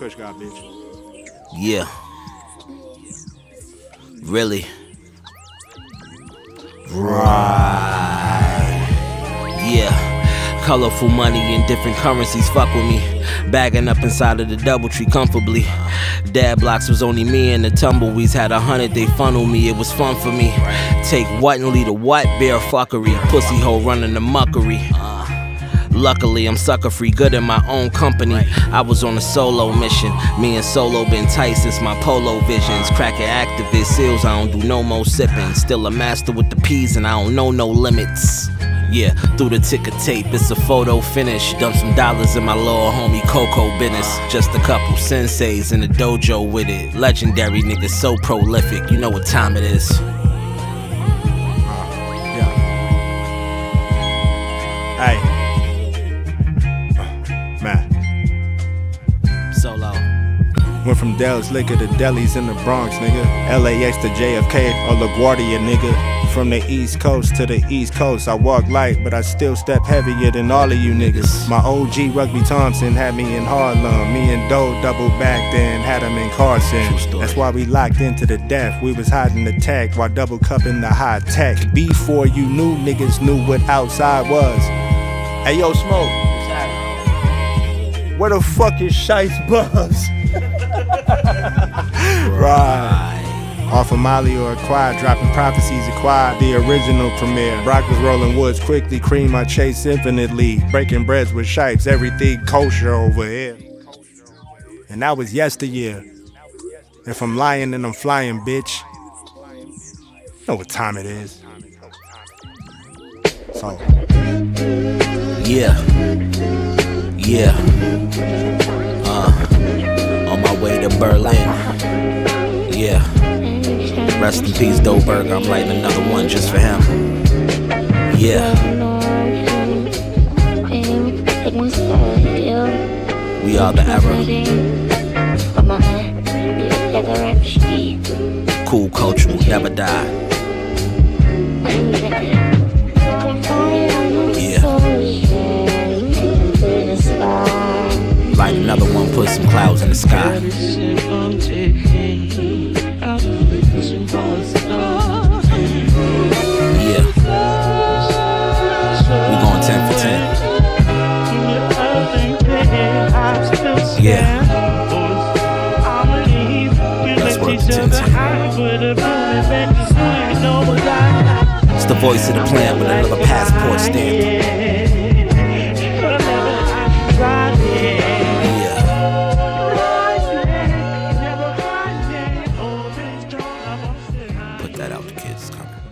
Kush got, bitch. Yeah. Really? Right. Yeah. Colorful money in different currencies, fuck with me. Bagging up inside of the Doubletree comfortably. Dad blocks was only me and the tumbleweeds. Had 100, they funnel me, it was fun for me. Take what and lead to what? Bare fuckery. Pussy hole running the muckery. Luckily, I'm sucker free, good in my own company. I was on a solo mission. Me and Solo been tight since my polo visions. Cracker activist seals, I don't do no more sipping. Still a master with the P's and I don't know no limits. Yeah, through the ticker tape, it's a photo finish. Dump some dollars in my little homie Coco business. Just a couple senseis in the dojo with it. Legendary niggas so prolific, you know what time it is. Yeah. Hey. Man. Solo. Went from Dell's Liquor to delis in the Bronx, nigga. LAX to JFK or LaGuardia, nigga. From the East Coast to the East Coast, I walk light, but I still step heavier than all of you niggas. My OG Rugby Thompson had me in Harlem. Me and Doe double back then, had him in Carson. That's why we locked into the death. We was hiding the tech while double cupping the high tech. Before you knew, niggas knew what outside was. Hey, yo, Smoke. Where the fuck is Shice Buzz? Right. Off of Molly or Acquired, dropping Prophecies Acquired, the original premiere. Brock was rolling woods quickly, cream I chase infinitely. Breaking breads with Shipes, everything kosher over here. And that was yesteryear. If I'm lying, then I'm flying, bitch. You know what time it is. So. Yeah. Yeah. On my way to Berlin. Yeah. Rest in peace, Doberg. I'm writing another one just for him. Yeah. We are the era. Cool culture will never die. Yeah. Light another one, put some clouds in the sky. Yeah. We going 10 for 10. Yeah. Let's work the 10-10. It's the voice of the plan with another passport stamp. Put that out, the kids coming.